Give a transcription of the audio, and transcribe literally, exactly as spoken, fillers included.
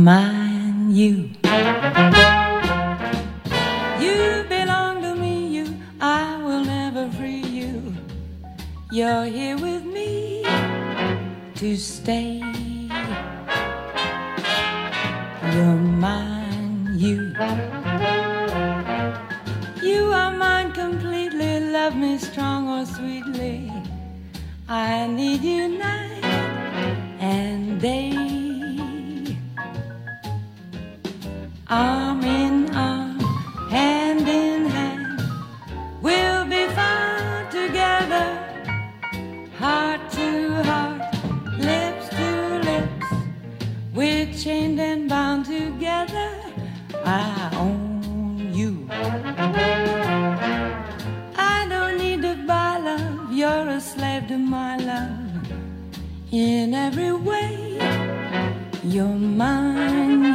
mine, you. You belong to me, you. I will never free you. You're here with me to stay. You're mine, you. You are mine completely. Love me strong or sweetly. I need you night and day. Arm in arm, hand in hand, we'll be found together. Heart to heart, lips to lips, we're chained and bound together. I own you. I don't need to buy love, you're a slave to my love. In every way, you're mine.